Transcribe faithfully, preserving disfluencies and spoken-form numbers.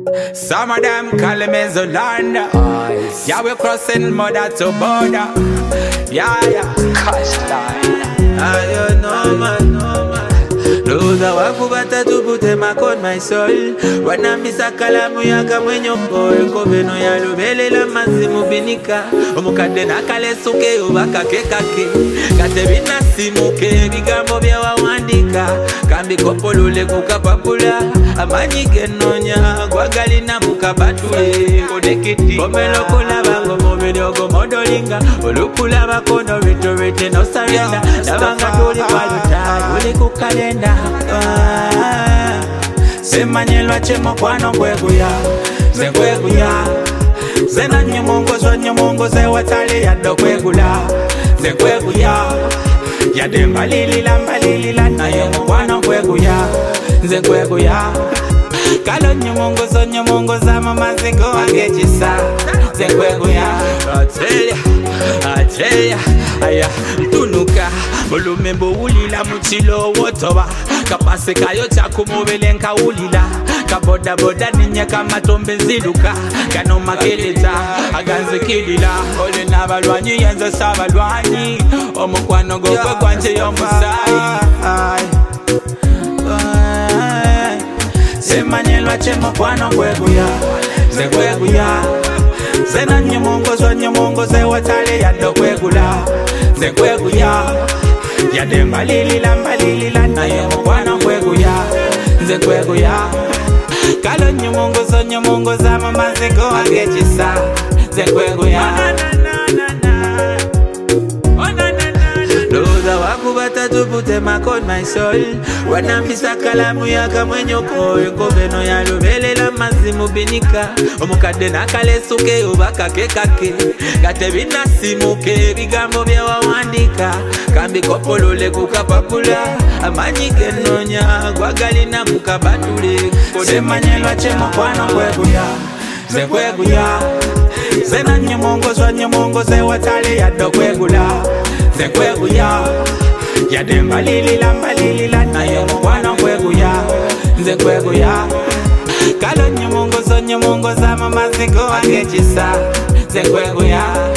Some of them call me Zolanda. Yeah, we crossing mother to border. Yeah, yeah. Coastline. I don't know, man, no, man. Loza wakubata tupute makon my soul. Wana misa kalamu ya kamwenyo boy. Koveno ya lubele la mazimu binika. Omukade na kale suke ubaka kekake. Kate bina simuke bigambo bya wawandika. Kambi kopolule kukapapula. Amanyi genonya gwagali na mukabatule. Kodekiti komelo kula bango momedogo modolinga. Olukula bakono rito rite no surrender. Nabanga tuli waluta uli kukalenda. Ah, semanyelwa chemo kwano kweguya ze kweguya ze na nyamongo zo nyamongo ze watali ya do kwegula ze kweguya ya demba lili lamba lili la na yemo kwano kweguya ze kweguya kalo nyamongo zo nyamongo za mama zingo angechisa ze kweguya atelia atelia aya tunuka bolume mbo ulila mutilo wotoba kapase kayo chakumubele nka ulila kaboda boda ninya kama tombe nziluka kano makeleta aganze kidila ole nabalwanyi yenza sabalwanyi omukwano gokwe kwanje yomusai semanyelwa chemo kwano kweguya ze kweguya ze na nyamongo zo nyamongo ze watale ya do kwegula ze kweguya ya demba lili lamba lili la na yemo kwana kweguya ze kweguya kalo nyamongo zo nyamongo za mama zingo angechisa ze kweguya Loza wakubata tupute makon my soul. Wana misa kalamu ya kamwenyo koe. Koveno ya lubele la mazimu binika. Omukade na kale suke ubaka kekake. Gate bina simuke bigambo bya wawandika. Kambi kopolole kukapapula. Amanyi genonya gwagali na mukabatule. Semanyelwa chemo kwano kweguya ze kweguya ze na nyamongo zo nyamongo ze watale ya do kwegula ze kweguya ya demba lili lamba lili la na yemo kwana kweguya ze kweguya kalo nyamongo zo nyamongo za mama zingo angechisa ze kweguya